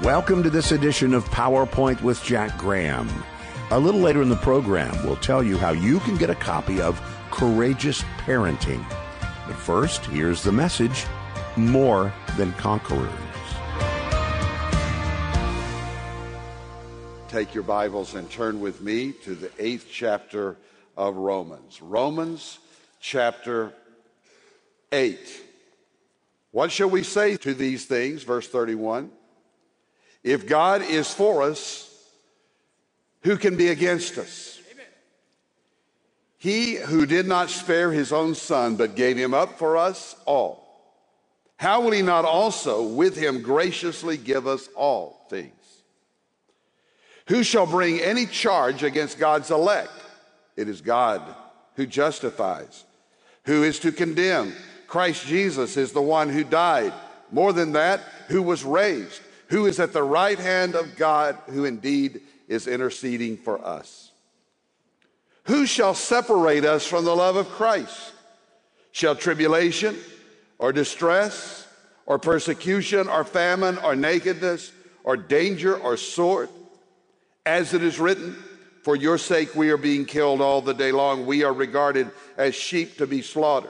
Welcome to this edition of PowerPoint with Jack Graham. A little later in the program, we'll tell you how you can get a copy of Courageous Parenting. But first, here's the message: more than conquerors. Take your Bibles and turn with me to the 8th chapter of Romans. Romans chapter 8. What shall we say to these things? Verse 31. If God is for us, who can be against us? Amen. He who did not spare his own son, but gave him up for us all, how will he not also with him graciously give us all things? Who shall bring any charge against God's elect? It is God who justifies. Who is to condemn? Christ Jesus is the one who died. More than that, who was raised, who is at the right hand of God, who indeed is interceding for us. Who shall separate us from the love of Christ? Shall tribulation or distress or persecution or famine or nakedness or danger or sword? As it is written, for your sake we are being killed all the day long. We are regarded as sheep to be slaughtered.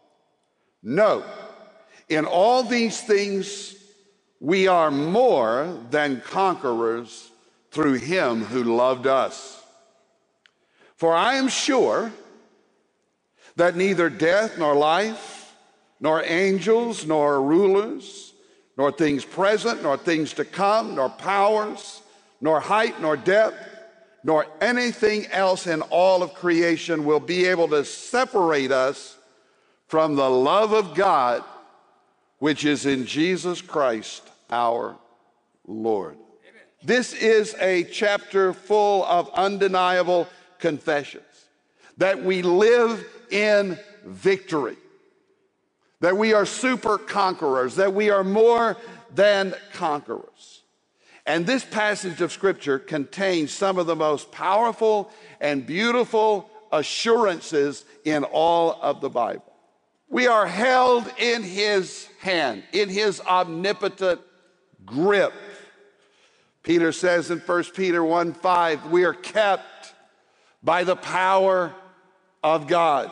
No, in all these things we are more than conquerors through him who loved us. For I am sure that neither death nor life, nor angels nor rulers, nor things present nor things to come, nor powers, nor height nor depth, nor anything else in all of creation will be able to separate us from the love of God, which is in Jesus Christ our Lord. Amen. This is a chapter full of undeniable confessions that we live in victory, that we are super conquerors, that we are more than conquerors. And this passage of Scripture contains some of the most powerful and beautiful assurances in all of the Bible. We are held in his hand, in his omnipotent grip. Peter says in 1 Peter 1:5, we are kept by the power of God.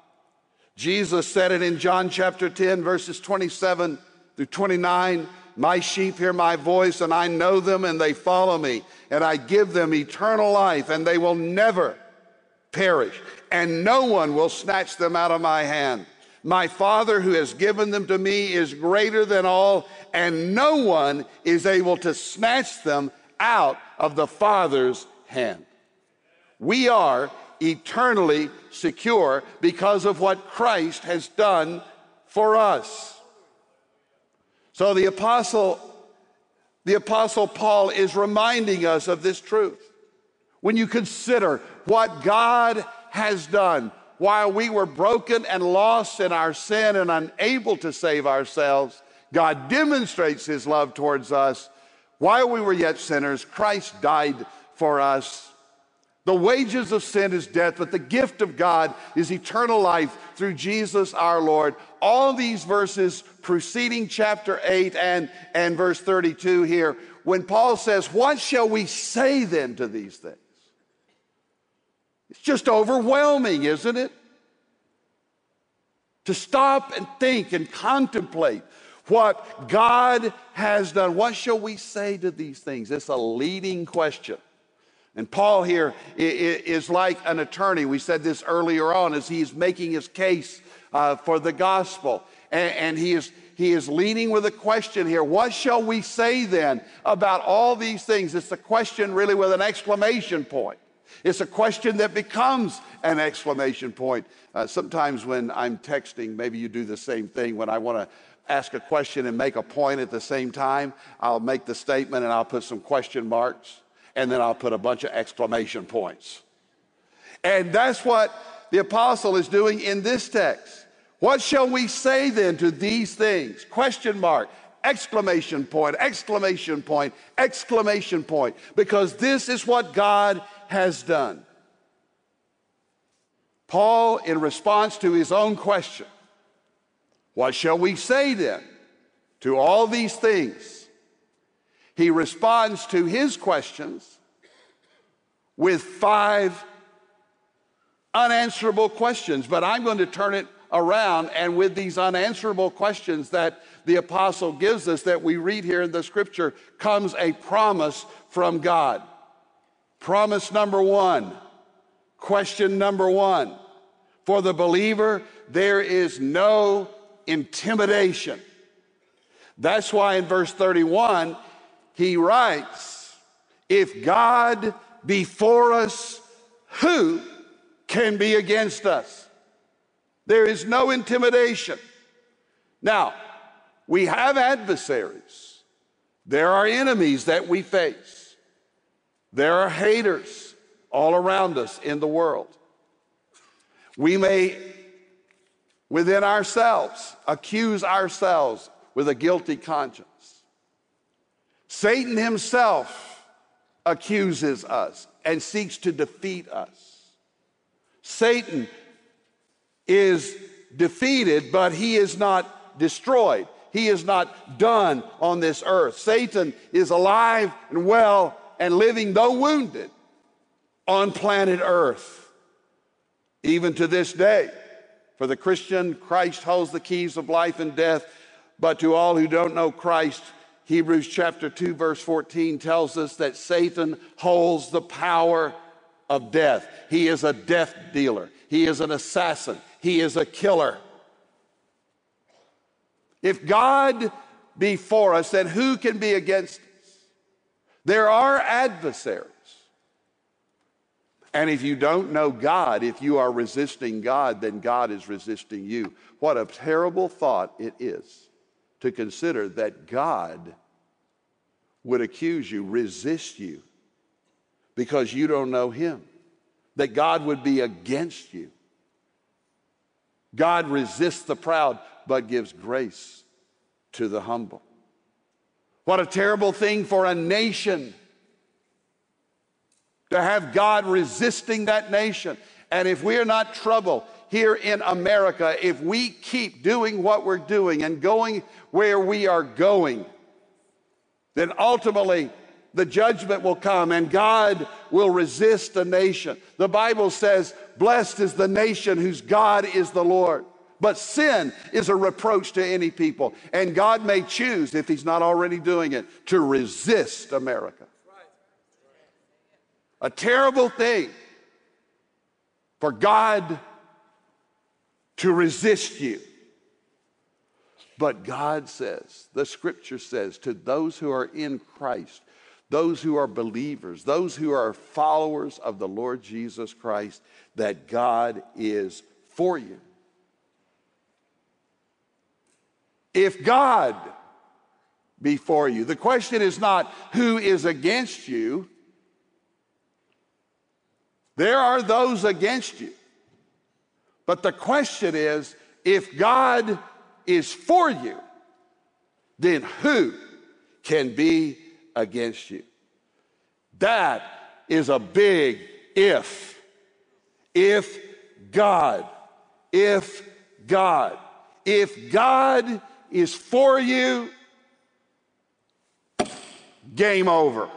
Jesus said it in John chapter 10, verses 27 through 29, my sheep hear my voice, and I know them, and they follow me, and I give them eternal life, and they will never perish, and no one will snatch them out of my hand. My Father who has given them to me is greater than all, and no one is able to snatch them out of the Father's hand. We are eternally secure because of what Christ has done for us. So the Apostle Paul is reminding us of this truth. When you consider what God has done, while we were broken and lost in our sin and unable to save ourselves, God demonstrates his love towards us. While we were yet sinners, Christ died for us. The wages of sin is death, but the gift of God is eternal life through Jesus our Lord. All these verses preceding chapter 8 and verse 32 here, when Paul says, what shall we say then to these things? It's just overwhelming, isn't it? To stop and think and contemplate what God has done. What shall we say to these things? It's a leading question. And Paul here is like an attorney. We said this earlier on as he's making his case for the gospel. And he is leading with a question here. What shall we say then about all these things? It's a question really with an exclamation point. It's a question that becomes an exclamation point. Sometimes when I'm texting, maybe you do the same thing. When I want to ask a question and make a point at the same time, I'll make the statement and I'll put some question marks, and then I'll put a bunch of exclamation points. And that's what the apostle is doing in this text. What shall we say then to these things? Question mark, exclamation point, exclamation point, exclamation point. Because this is what God has done. Paul, in response to his own question, what shall we say then to all these things? He responds to his questions with 5 unanswerable questions. But I'm going to turn it around, and with these unanswerable questions that the apostle gives us, that we read here in the scripture, comes a promise from God. Promise number 1, question number 1. For the believer, there is no intimidation. That's why in verse 31, he writes, if God be for us, who can be against us? There is no intimidation. Now, we have adversaries. There are enemies that we face. There are haters all around us in the world. We may, within ourselves, accuse ourselves with a guilty conscience. Satan himself accuses us and seeks to defeat us. Satan is defeated, but he is not destroyed. He is not done on this earth. Satan is alive and well and living, though wounded, on planet Earth. Even to this day, for the Christian, Christ holds the keys of life and death. But to all who don't know Christ, Hebrews chapter 2, verse 14 tells us that Satan holds the power of death. He is a death dealer. He is an assassin. He is a killer. If God be for us, then who can be against us? There are adversaries. And if you don't know God, if you are resisting God, then God is resisting you. What a terrible thought it is to consider that God would accuse you, resist you, because you don't know him. That God would be against you. God resists the proud, but gives grace to the humble. What a terrible thing for a nation to have God resisting that nation. And if we are not troubled here in America, if we keep doing what we're doing and going where we are going, then ultimately the judgment will come and God will resist a nation. The Bible says, blessed is the nation whose God is the Lord. But sin is a reproach to any people. And God may choose, if he's not already doing it, to resist America. A terrible thing for God to resist you. But God says, the scripture says, to those who are in Christ, those who are believers, those who are followers of the Lord Jesus Christ, that God is for you. If God be for you, the question is not who is against you. There are those against you. But the question is, if God is for you, then who can be against you? That is a big if. If God is for you, game over.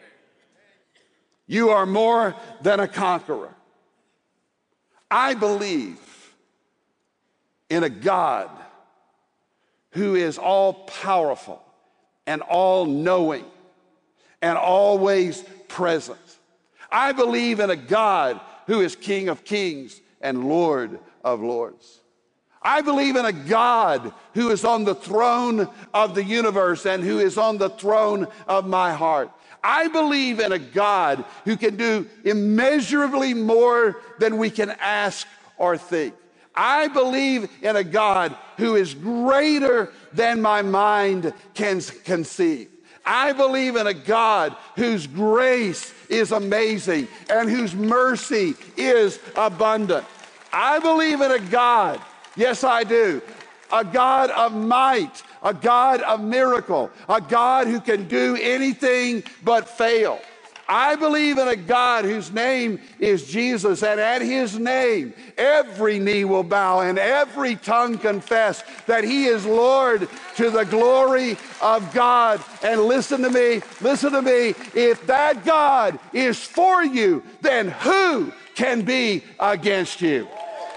You are more than a conqueror. I believe in a God who is all powerful and all knowing and always present. I believe in a God who is King of kings and Lord of lords. I believe in a God who is on the throne of the universe and who is on the throne of my heart. I believe in a God who can do immeasurably more than we can ask or think. I believe in a God who is greater than my mind can conceive. I believe in a God whose grace is amazing and whose mercy is abundant. I believe in a God, yes I do, a God of might, a God of miracle, a God who can do anything but fail. I believe in a God whose name is Jesus, and at his name every knee will bow and every tongue confess that he is Lord, to the glory of God. And listen to me, if that God is for you, then who can be against you?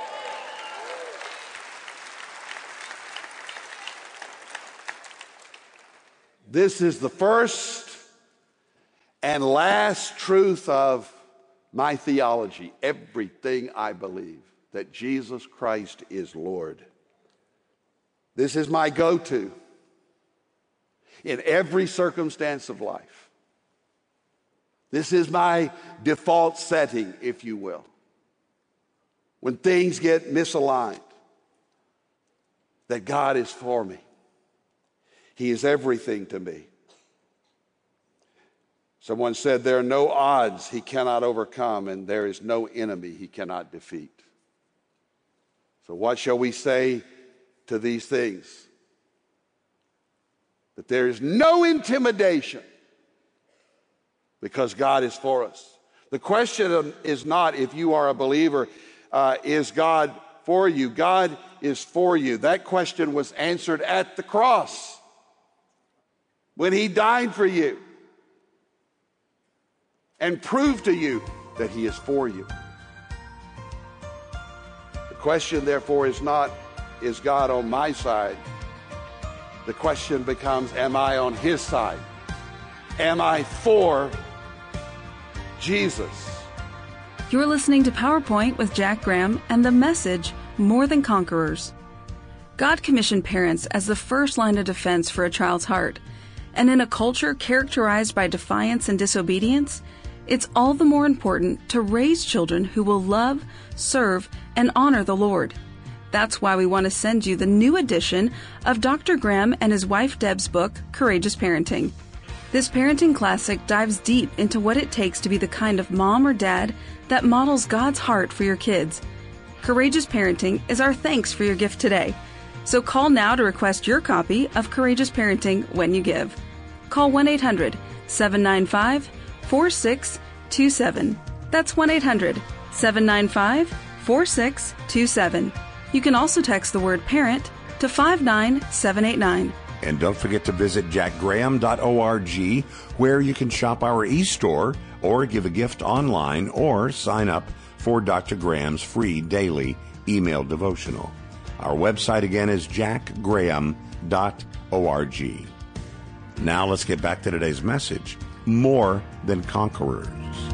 This is the first and last truth of my theology. Everything I believe, that Jesus Christ is Lord. This is my go-to in every circumstance of life. This is my default setting, if you will. When things get misaligned, that God is for me. He is everything to me. Someone said there are no odds he cannot overcome, and there is no enemy he cannot defeat. So what shall we say to these things? That there is no intimidation because God is for us. The question is not if you are a believer, is God for you? God is for you. That question was answered at the cross when he died for you and prove to you that he is for you. The question, therefore, is not, is God on my side? The question becomes, am I on his side? Am I for Jesus? You're listening to PowerPoint with Jack Graham and the message, More Than Conquerors. God commissioned parents as the first line of defense for a child's heart. And in a culture characterized by defiance and disobedience, it's all the more important to raise children who will love, serve, and honor the Lord. That's why we want to send you the new edition of Dr. Graham and his wife Deb's book, Courageous Parenting. This parenting classic dives deep into what it takes to be the kind of mom or dad that models God's heart for your kids. Courageous Parenting is our thanks for your gift today. So call now to request your copy of Courageous Parenting when you give. Call 1-800-795-4627. That's 1-800-795-4627. You can also text the word parent to 59789. And don't forget to visit jackgraham.org, where you can shop our e-store or give a gift online or sign up for Dr. Graham's free daily email devotional. Our website again is jackgraham.org. Now let's get back to today's message, More Than Conquerors.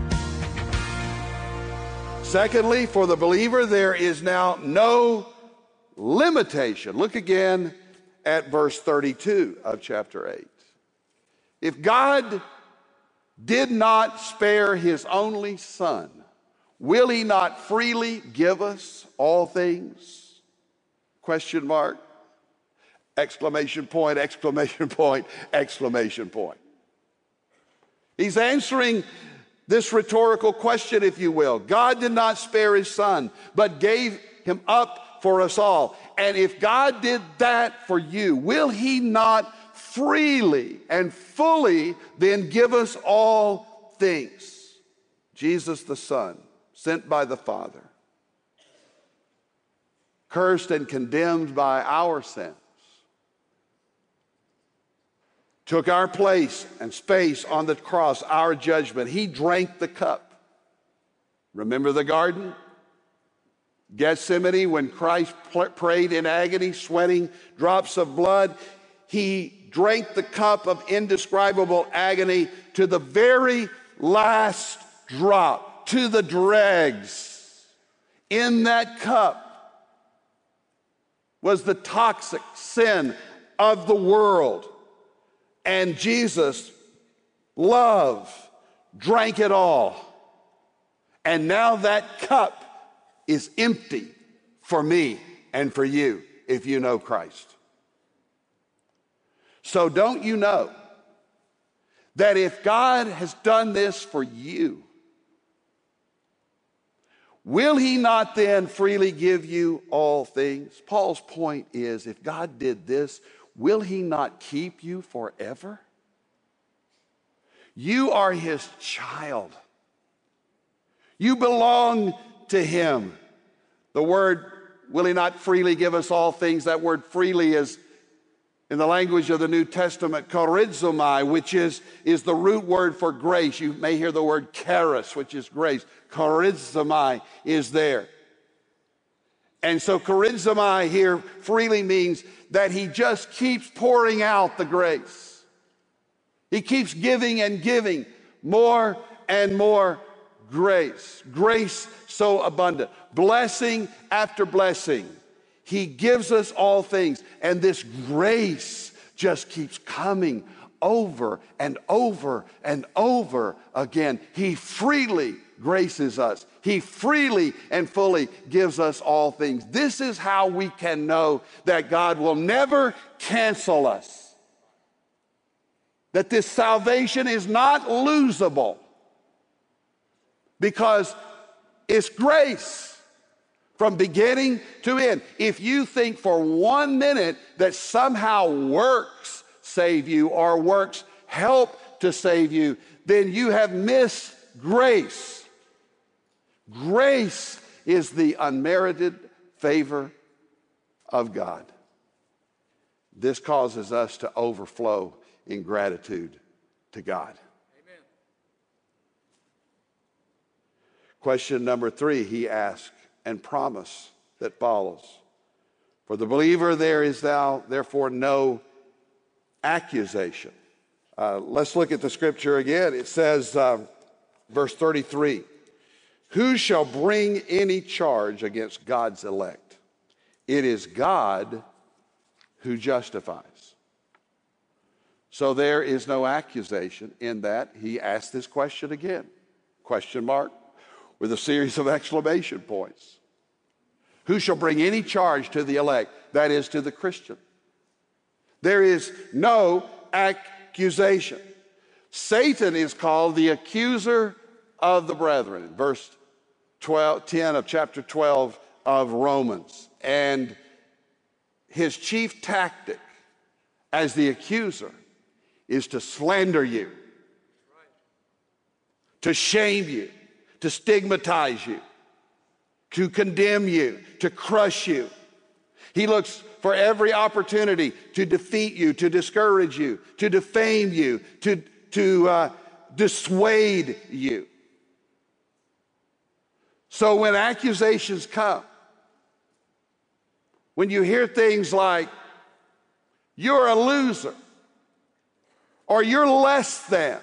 Secondly, for the believer, there is now no limitation. Look again at verse 32 of chapter 8. If God did not spare his only son, will he not freely give us all things? Question mark, exclamation point, exclamation point, exclamation point. He's answering this rhetorical question, if you will. God did not spare his son, but gave him up for us all. And if God did that for you, will he not freely and fully then give us all things? Jesus the Son, sent by the Father, cursed and condemned by our sins, took our place and space on the cross, our judgment. He drank the cup. Remember the garden? Gethsemane, when Christ prayed in agony, sweating drops of blood, he drank the cup of indescribable agony to the very last drop, to the dregs. In that cup was the toxic sin of the world. And Jesus, love, drank it all. And now that cup is empty for me and for you if you know Christ. So don't you know that if God has done this for you, will he not then freely give you all things? Paul's point is, if God did this, will he not keep you forever? You are his child. You belong to him. The word, will he not freely give us all things? That word freely is, in the language of the New Testament, charizomai, which is the root word for grace. You may hear the word charis, which is grace. Charizomai is there. And so charizomai here freely means that he just keeps pouring out the grace. He keeps giving and giving more and more grace. Grace so abundant. Blessing after blessing. He gives us all things. And this grace just keeps coming over and over and over again. He freely graces us. He freely and fully gives us all things. This is how we can know that God will never cancel us. That this salvation is not losable, because it's grace from beginning to end. If you think for 1 minute that somehow works save you or works help to save you, then you have missed grace. Grace is the unmerited favor of God. This causes us to overflow in gratitude to God. Amen. Question number 3, he asks, and promise that follows. For the believer there is therefore no accusation. Let's look at the scripture again. It says, verse 33, who shall bring any charge against God's elect? It is God who justifies. So there is no accusation in that. He asked this question again, question mark, with a series of exclamation points. Who shall bring any charge to the elect? That is, to the Christian. There is no accusation. Satan is called the accuser of the brethren. Verse 10 of chapter 12 of Romans. And his chief tactic as the accuser is to slander you, to shame you, to stigmatize you, to condemn you, to crush you. He looks for every opportunity to defeat you, to discourage you, to defame you, to dissuade you. So when accusations come, when you hear things like, you're a loser, or you're less than,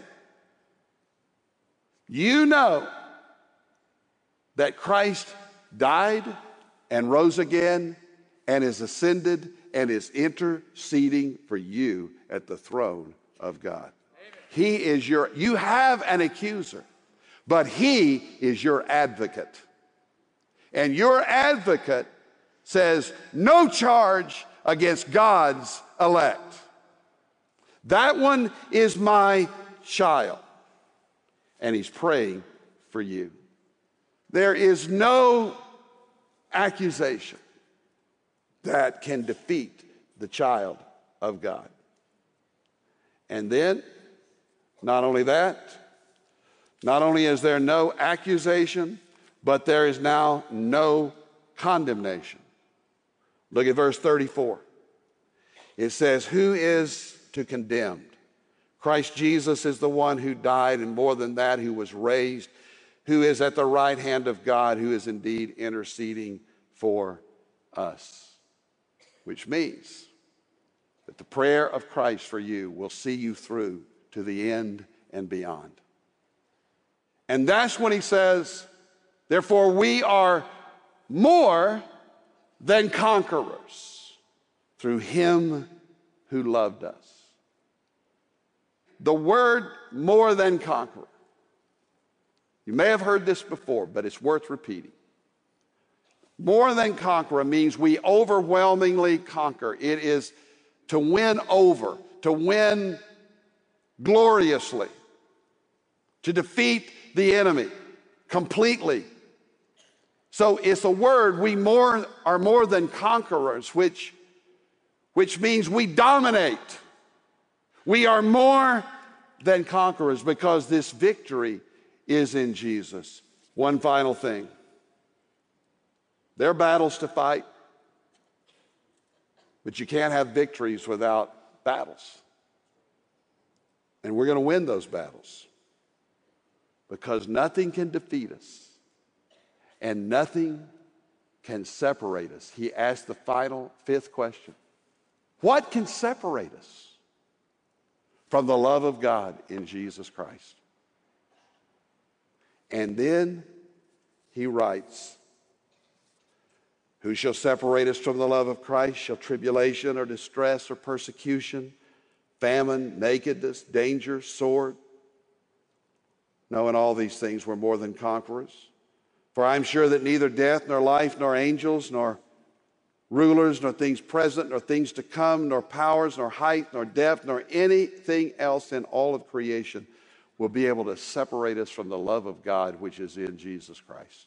you know that Christ died and rose again and is ascended and is interceding for you at the throne of God. Amen. You have an accuser, but he is your advocate. And your advocate says, no charge against God's elect. That one is my child, and he's praying for you. There is no accusation that can defeat the child of God. And then, not only that, not only is there no accusation, but there is now no condemnation. Look at verse 34. It says, who is to condemn? Christ Jesus is the one who died, and more than that, who was raised, who is at the right hand of God, who is indeed interceding for us. Which means that the prayer of Christ for you will see you through to the end and beyond. And that's when he says, therefore we are more than conquerors through him who loved us. The word more than conqueror. You may have heard this before, but it's worth repeating. More than conqueror means we overwhelmingly conquer. It is to win over, to win gloriously, to defeat the enemy completely. So it's a word, we are more than conquerors, which means we dominate. We are more than conquerors because this victory is in Jesus. One final thing. There are battles to fight, but you can't have victories without battles. And we're going to win those battles because nothing can defeat us and nothing can separate us. He asked the final, fifth question. What can separate us from the love of God in Jesus Christ? And then he writes, who shall separate us from the love of Christ? Shall tribulation or distress or persecution, famine, nakedness, danger, sword? No, in all these things we're more than conquerors. For I'm sure that neither death, nor life, nor angels, nor rulers, nor things present, nor things to come, nor powers, nor height, nor depth, nor anything else in all of creation will be able to separate us from the love of God which is in Jesus Christ.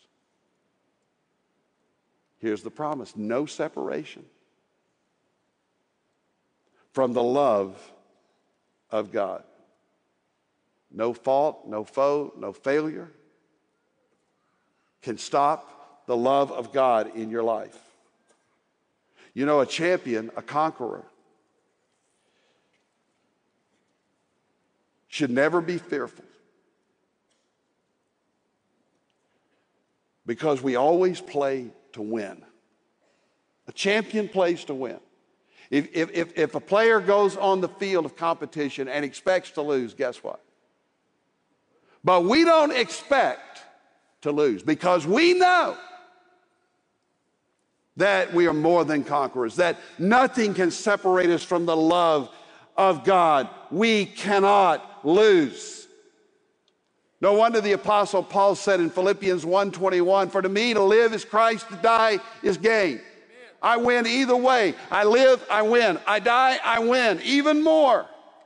Here's the promise: no separation from the love of God. No fault, no foe, no failure can stop the love of God in your life. You know, a champion, a conqueror, should never be fearful because we always play to win. A champion plays to win. If a player goes on the field of competition and expects to lose, guess what? But we don't expect to lose because we know that we are more than conquerors, that nothing can separate us from the love of God. We cannot lose. No wonder the Apostle Paul said in Philippians 1:21, for to me to live is Christ, to die is gain. I win either way. I live, I win. I die, I win. Even more.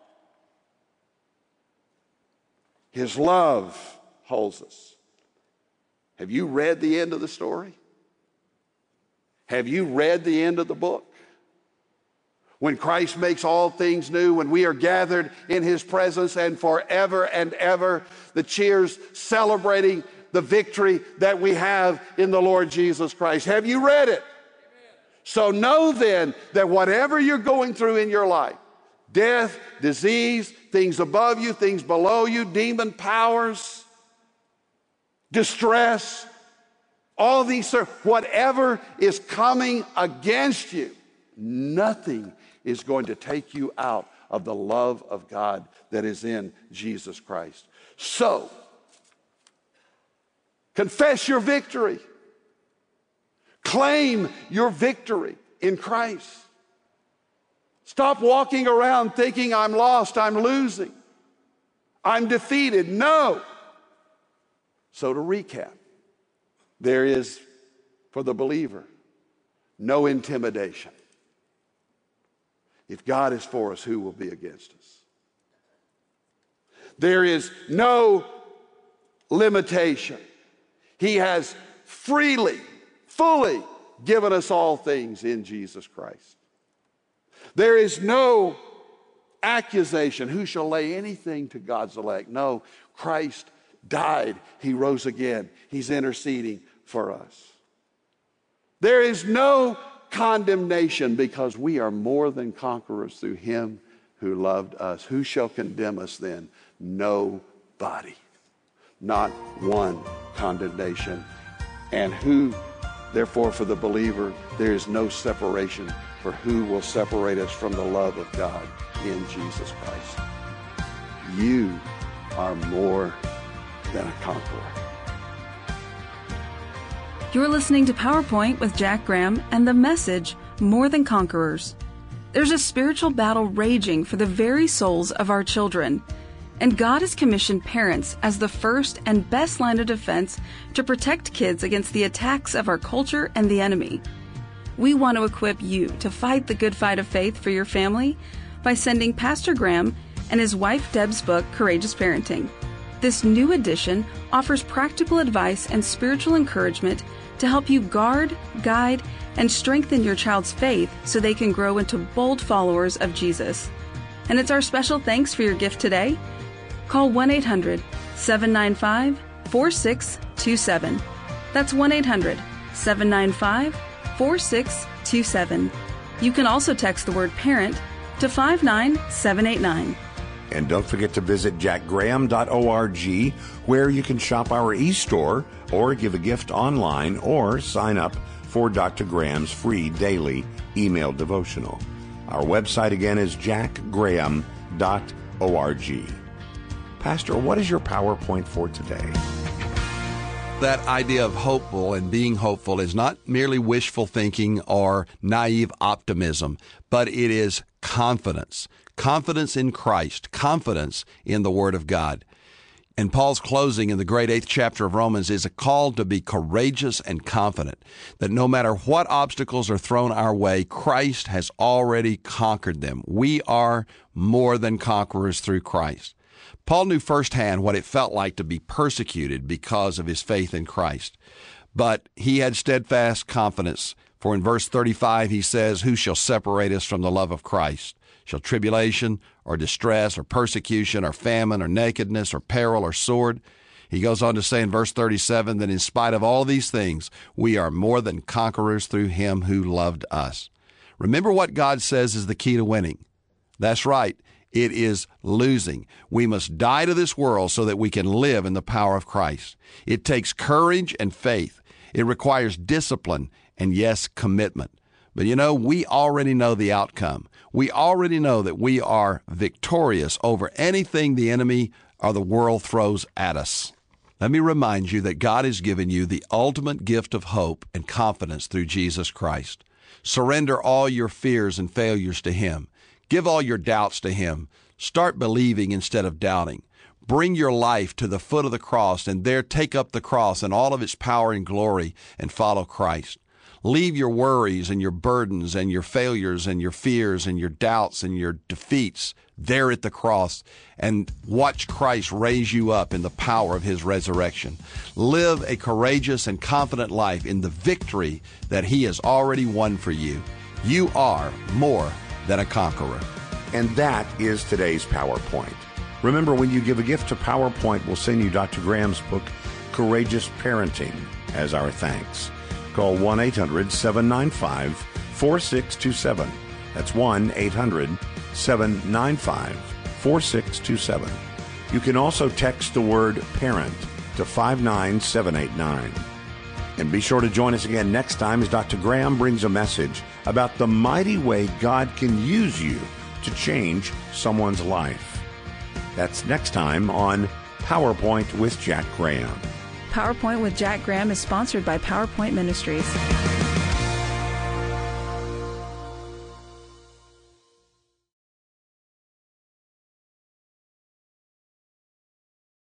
His love holds us. Have you read the end of the story? Have you read the end of the book? When Christ makes all things new, when we are gathered in his presence and forever and ever, the cheers celebrating the victory that we have in the Lord Jesus Christ. Have you read it? So know then that whatever you're going through in your life, death, disease, things above you, things below you, demon powers, distress, all these, whatever is coming against you, nothing is going to take you out of the love of God that is in Jesus Christ. So, confess your victory. Claim your victory in Christ. Stop walking around thinking I'm lost, I'm losing, I'm defeated. No. So to recap, there is, for the believer, no intimidation. If God is for us, who will be against us? There is no limitation. He has freely, fully given us all things in Jesus Christ. There is no accusation. Who shall lay anything to God's elect? No, Christ died. He rose again. He's interceding for us. There is no condemnation because we are more than conquerors through him who loved us. Who shall condemn us then? Nobody. Not one condemnation. And who, therefore, for the believer, there is no separation. For who will separate us from the love of God in Jesus Christ? You are more than a conqueror. You're listening to PowerPoint with Jack Graham and the message, More Than Conquerors. There's a spiritual battle raging for the very souls of our children, and God has commissioned parents as the first and best line of defense to protect kids against the attacks of our culture and the enemy. We want to equip you to fight the good fight of faith for your family by sending Pastor Graham and his wife Deb's book, Courageous Parenting. This new edition offers practical advice and spiritual encouragement to help you guard, guide, and strengthen your child's faith so they can grow into bold followers of Jesus. And it's our special thanks for your gift today. Call 1-800-795-4627. That's 1-800-795-4627. You can also text the word parent to 59789. And don't forget to visit jackgraham.org, where you can shop our e-store or give a gift online or sign up for Dr. Graham's free daily email devotional. Our website again is jackgraham.org. Pastor, what is your PowerPoint for today? That idea of hopeful and being hopeful is not merely wishful thinking or naive optimism, but it is confidence. Confidence in Christ, confidence in the Word of God. And Paul's closing in the great 8th chapter of Romans is a call to be courageous and confident, that no matter what obstacles are thrown our way, Christ has already conquered them. We are more than conquerors through Christ. Paul knew firsthand what it felt like to be persecuted because of his faith in Christ. But he had steadfast confidence, for in verse 35 he says, "Who shall separate us from the love of Christ? Shall tribulation or distress or persecution or famine or nakedness or peril or sword?" He goes on to say in verse 37 that in spite of all these things, we are more than conquerors through him who loved us. Remember what God says is the key to winning. That's right. It is losing. We must die to this world so that we can live in the power of Christ. It takes courage and faith. It requires discipline and, yes, commitment. But we already know the outcome. We already know that we are victorious over anything the enemy or the world throws at us. Let me remind you that God has given you the ultimate gift of hope and confidence through Jesus Christ. Surrender all your fears and failures to Him. Give all your doubts to Him. Start believing instead of doubting. Bring your life to the foot of the cross and there take up the cross and all of its power and glory and follow Christ. Leave your worries and your burdens and your failures and your fears and your doubts and your defeats there at the cross and watch Christ raise you up in the power of His resurrection. Live a courageous and confident life in the victory that He has already won for you. You are more than a conqueror. And that is today's PowerPoint. Remember, when you give a gift to PowerPoint, we'll send you Dr. Graham's book, Courageous Parenting, as our thanks. Call 1-800-795-4627. That's 1-800-795-4627. You can also text the word parent to 59789. And be sure to join us again next time as Dr. Graham brings a message about the mighty way God can use you to change someone's life. That's next time on PowerPoint with Jack Graham. PowerPoint with Jack Graham is sponsored by PowerPoint Ministries.